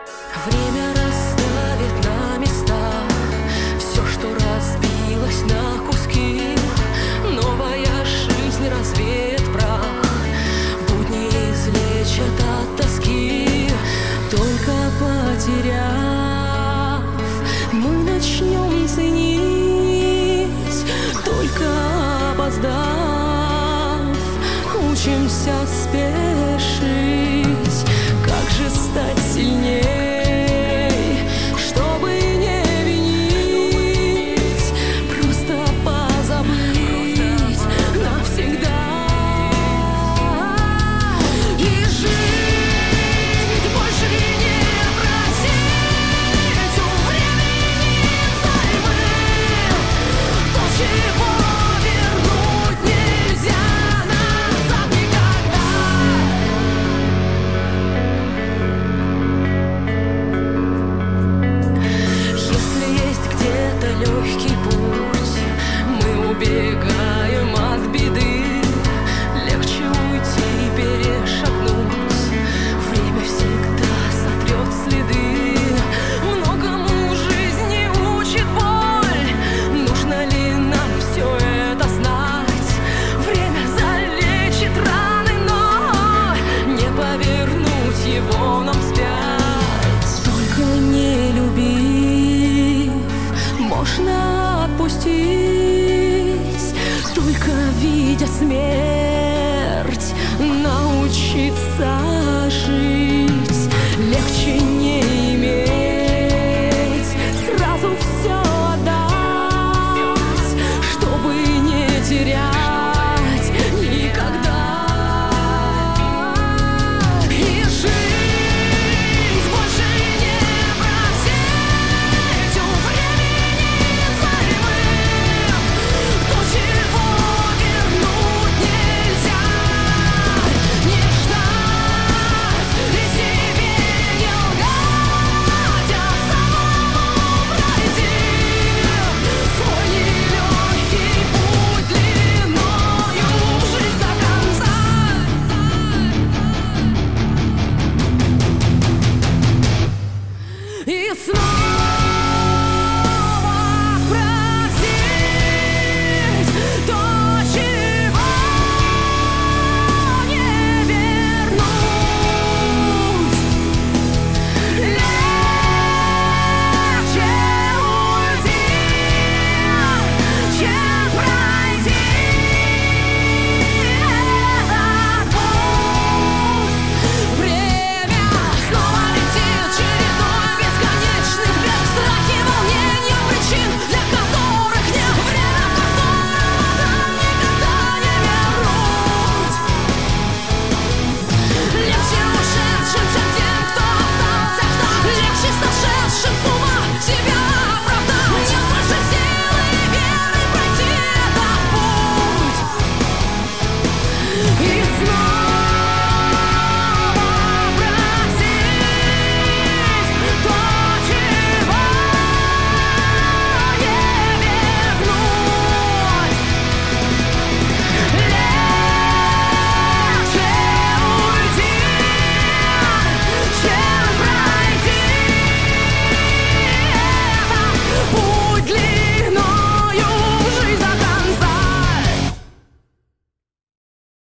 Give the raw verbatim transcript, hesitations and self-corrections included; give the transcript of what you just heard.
Время расставит на места все, что разбилось на куски. Новая жизнь развеет прах, будни излечат от тоски. Только потеряв, мы начнем ценить. Только опоздав, учимся спешить. Как же стать сильней, чтобы не винить, просто позабыть навсегда. И жить больше не просить у времени взаймы то, чего вернуть нельзя назад никогда. Если есть где-то легкий путь, мы убегаем от беды. Легче уйти и перешагнуть, время всегда сотрет следы. Многому жизни учит боль, нужно ли нам все это знать? Время залечит раны, но не повернуть его нам вспять. Только не любив, можно отпустить. Только видя смерть, научиться жить. Легче не иметь